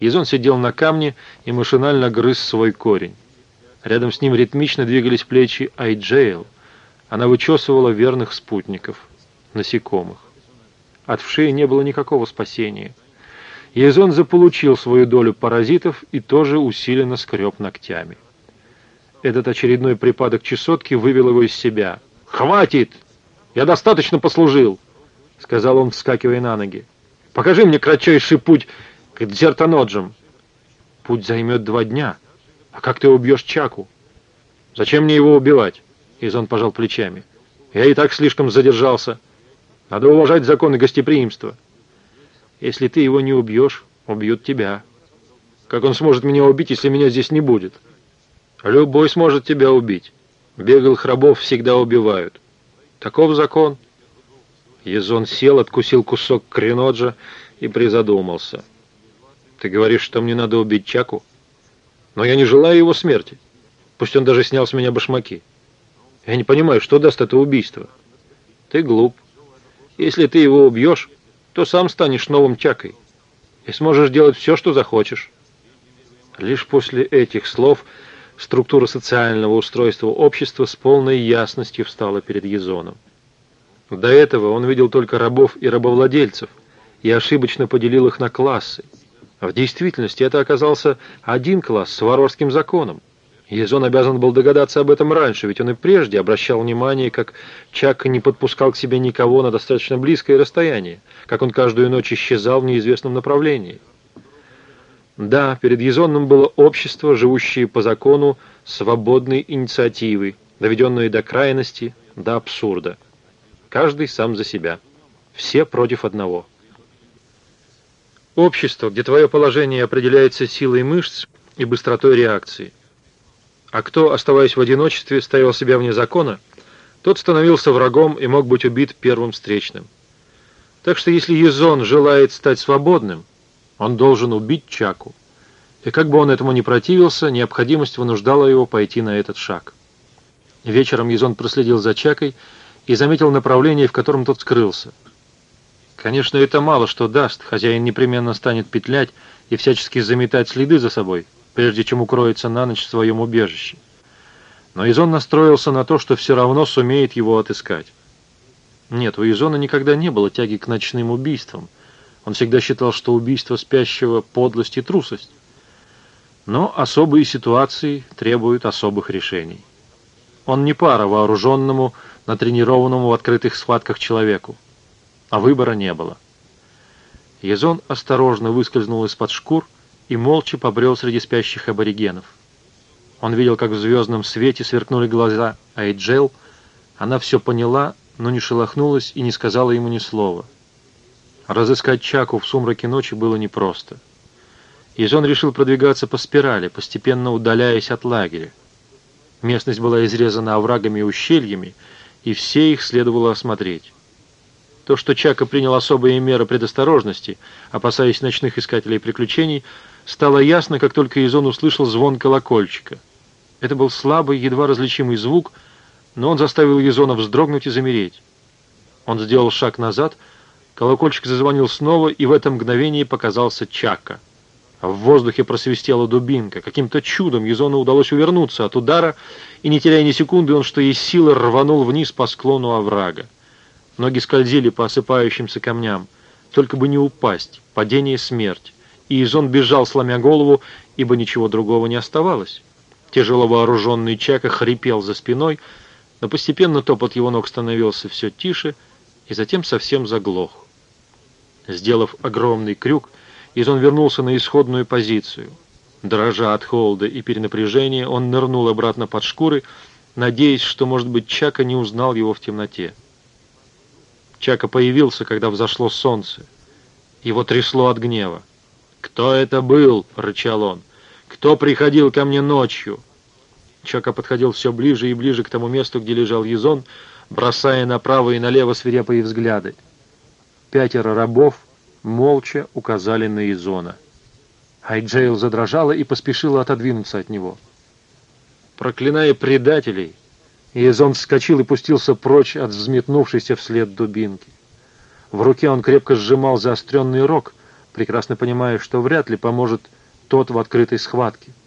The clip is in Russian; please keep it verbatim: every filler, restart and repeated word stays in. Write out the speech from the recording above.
Езон сидел на камне и машинально грыз свой корень. Рядом с ним ритмично двигались плечи Айджейл. Она вычесывала верных спутников, насекомых. От вшей не было никакого спасения. Езон заполучил свою долю паразитов и тоже усиленно скреб ногтями. Этот очередной припадок чесотки вывел его из себя. «Хватит! Я достаточно послужил!» — сказал он, вскакивая на ноги. «Покажи мне кратчайший путь к Дзертаноджам». «Путь займет два дня. А как ты убьешь Чаку?» «Зачем мне его убивать?» — Езон пожал плечами. «Я и так слишком задержался. Надо уважать законы гостеприимства. Если ты его не убьешь, убьют тебя. Как он сможет меня убить, если меня здесь не будет?» «Любой сможет тебя убить. Беглых рабов всегда убивают. Таков закон». Езон сел, откусил кусок креноджа и призадумался. «Ты говоришь, что мне надо убить Чаку? Но я не желаю его смерти. Пусть он даже снял с меня башмаки. Я не понимаю, что даст это убийство». «Ты глуп. Если ты его убьешь, то сам станешь новым Чакой и сможешь делать все, что захочешь». Лишь после этих слов структура социального устройства общества с полной ясностью встала перед Езоном. До этого он видел только рабов и рабовладельцев и ошибочно поделил их на классы. А в действительности это оказался один класс с варварским законом. Езон обязан был догадаться об этом раньше, ведь он и прежде обращал внимание, как Чака не подпускал к себе никого на достаточно близкое расстояние, как он каждую ночь исчезал в неизвестном направлении. Да, перед Езоном было общество, живущее по закону свободной инициативы, доведенное до крайности, до абсурда. Каждый сам за себя. Все против одного. Общество, где твое положение определяется силой мышц и быстротой реакции. А кто, оставаясь в одиночестве, ставил себя вне закона, тот становился врагом и мог быть убит первым встречным. Так что если Езон желает стать свободным, он должен убить Чаку. И как бы он этому ни противился, необходимость вынуждала его пойти на этот шаг. Вечером Езон проследил за Чакой и заметил направление, в котором тот скрылся. Конечно, это мало что даст, хозяин непременно станет петлять и всячески заметать следы за собой, прежде чем укроется на ночь в своем убежище. Но Езон настроился на то, что все равно сумеет его отыскать. Нет, у Езона никогда не было тяги к ночным убийствам. Он всегда считал, что убийство спящего — подлость и трусость. Но особые ситуации требуют особых решений. Он не пара вооруженному, натренированному в открытых схватках человеку. А выбора не было. Езон осторожно выскользнул из-под шкур и молча побрел среди спящих аборигенов. Он видел, как в звездном свете сверкнули глаза Айджел. Она все поняла, но не шелохнулась и не сказала ему ни слова. Разыскать Чаку в сумраке ночи было непросто. Езон решил продвигаться по спирали, постепенно удаляясь от лагеря. Местность была изрезана оврагами и ущельями, и все их следовало осмотреть. То, что Чака принял особые меры предосторожности, опасаясь ночных искателей приключений, стало ясно, как только Езон услышал звон колокольчика. Это был слабый, едва различимый звук, но он заставил Езона вздрогнуть и замереть. Он сделал шаг назад, колокольчик зазвонил снова, и в это мгновение показался Чака. В воздухе просвистела дубинка. Каким-то чудом Езону удалось увернуться от удара, и, не теряя ни секунды, он, что есть силы, рванул вниз по склону оврага. Ноги скользили по осыпающимся камням. Только бы не упасть. Падение — смерть. И Езон бежал, сломя голову, ибо ничего другого не оставалось. Тяжело вооруженный Чака хрипел за спиной, но постепенно топот его ног становился все тише и затем совсем заглох. Сделав огромный крюк, Езон вернулся на исходную позицию. Дрожа от холода и перенапряжения, он нырнул обратно под шкуры, надеясь, что, может быть, Чака не узнал его в темноте. Чака появился, когда взошло солнце. Его трясло от гнева. «Кто это был?» — рычал он. «Кто приходил ко мне ночью?» Чака подходил все ближе и ближе к тому месту, где лежал Езон, бросая направо и налево свирепые взгляды. Пятеро рабов молча указали на Езона. Айджейл задрожала и поспешила отодвинуться от него. Проклиная предателей, Езон вскочил и пустился прочь от взметнувшейся вслед дубинки. В руке он крепко сжимал заостренный рог, прекрасно понимая, что вряд ли поможет тот в открытой схватке.